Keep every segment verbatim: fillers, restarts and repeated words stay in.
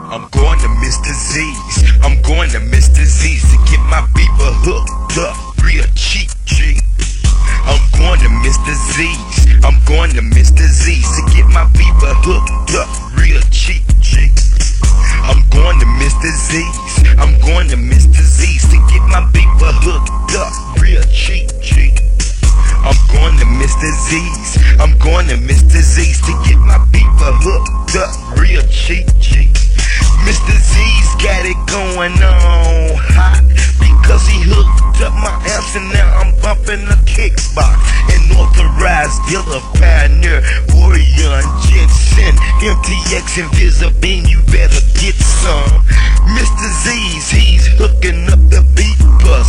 I'm going to Mister Z's. I'm going to Mister Z's to get my beeper hooked up real cheap, G. I'm going to Mister Z's. I'm going to Mister Z's to get my beeper hooked up real cheap, G. I'm going to Mister Z's. I'm going to Mister Z's to get my beeper hooked up real cheap, G. I'm going to Mister Z's. I'm going to Mister Z's to get my beeper hooked up real cheap, G. Mister Z's got it going on hot because he hooked up my amps and now I'm bumping a kickbox. An authorized dealer, pioneer, warrior, and Jensen, M T X and Visibene, you better get some. Mister Z's, he's hooking up the beepers.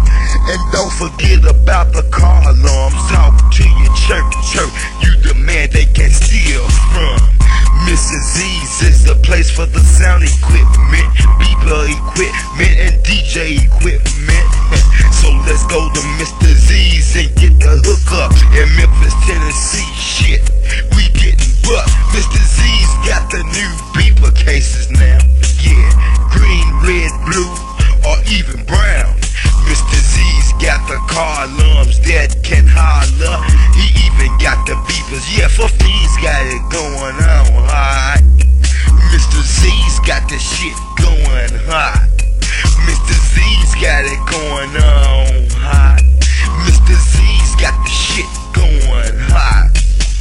And don't forget about the car alarms. Talk to your church, church, you the man they can steal from. Mister Z's is the place for the sound equipment, beeper equipment, and D J equipment. So let's go to Mister Z's and get the hookup in Memphis, Tennessee. Shit, we getting bucked. Mister Z's got the new beeper cases now. Yeah, green, red, blue, or even brown. Mister Z's got the car alarms that can holler. He even got the beepers. Yeah, Fufty's got it going on hot. Mister Z's got the shit going hot. Mister Z's got it going on hot. Mister Z's got the shit going hot.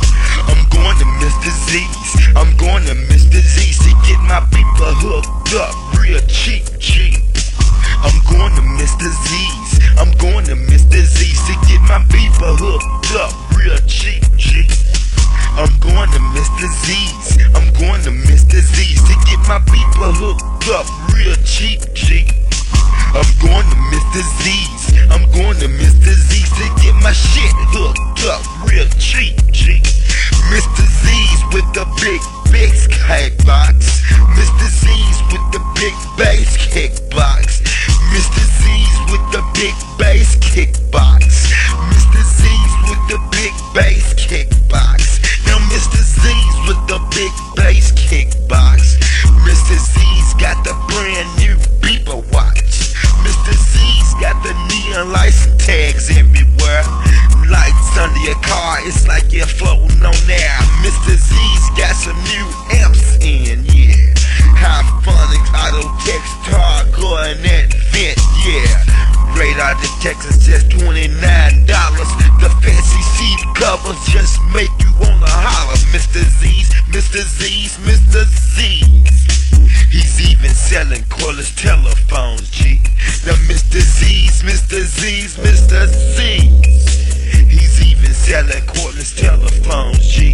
I'm going to Mister Z's. I'm going to Mister Z's to get my beeper hooked up real cheap, cheap. I'm going to Mister Z's. I'm going to Mister Z's to get my beeper hooked up real cheap, cheap. I'm going to Mister Z's. I'm going to Mister Z's to get my beeper hooked up real cheap, cheap. I'm going to Mister Z's. I'm going to Mister Z's to get my shit hooked up real cheap, cheap. Mister Z's with the big bass kickbox. Mister Z's with the big bass kickbox. Mister Z's with the big bass kickbox. Mister Z's with the big bass kickbox. Now Mister Z's with the big bass kickbox. Mister Z's got the brand new beeper watch. Mister Z's got the neon license tags everywhere. Lights under your car, it's like you're floating on air. Mister Z's got some new amps in, yeah. High-phonics, auto-text, hardcore, and that vent, yeah. Radar detectors just twenty-nine dollars. The fancy seat covers just make you wanna holler. Mister Z's, Mister Z's, Mister Z's. He's even selling cordless telephones, G. Now Mister Z's, Mister Z's, Mister Z's. He's even selling cordless telephones, G.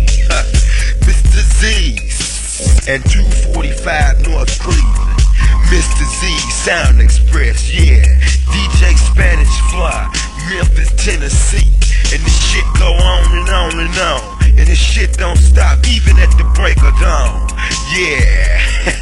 Mister Z's and two forty-five North Cleveland. Mister Z's Sound Express, yeah. D J Spanish Fly, Memphis, Tennessee. And this shit go on and on and on. And this shit don't stop even at the break of dawn. Yeah.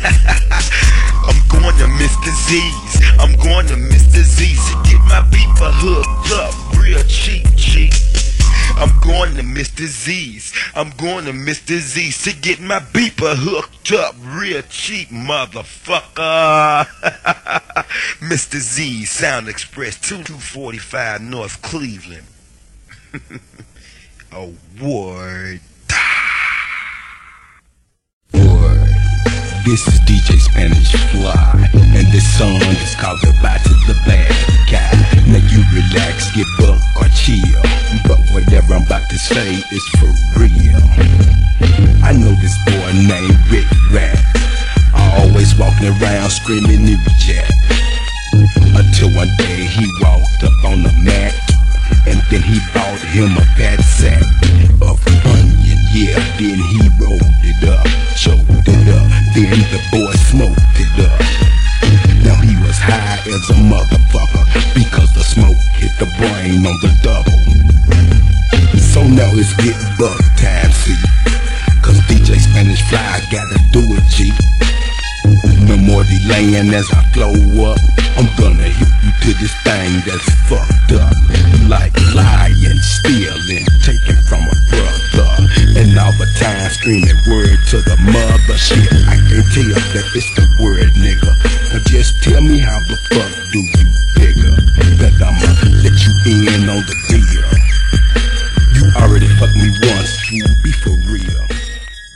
I'm going to Mister Z's. I'm going to Mister Z's to get my beeper hooked up real cheap, cheap. I'm going to Mister Z's. I'm going to Mister Z's to get my beeper hooked up real cheap, motherfucker. Mister Z's Sound Express, two forty-five North Cleveland. Award. Word. This is D J Spanish Fly, and this song is called Goodbye to the Bad Guy. Now you relax, get buck or chill, but whatever I'm about to say is for real. I know this boy named Rick Rat, always walking around screaming New Jack, until one day he walked up on the mat, and then he bought him a fat sack of onion, yeah. Then he rolled it up, choked it up, then the boy smoked it up. Now he was high as a motherfucker because the smoke hit the brain on the double. So now it's get buck time, see, cause D J Spanish Fly gotta do it, G. No more delaying as I flow up. I'm gonna hit you to this thing that's fucked up, like lying, stealing, taking from a brother, and all all the time, screaming word to the mother shit. I can tell that it's the word, nigga.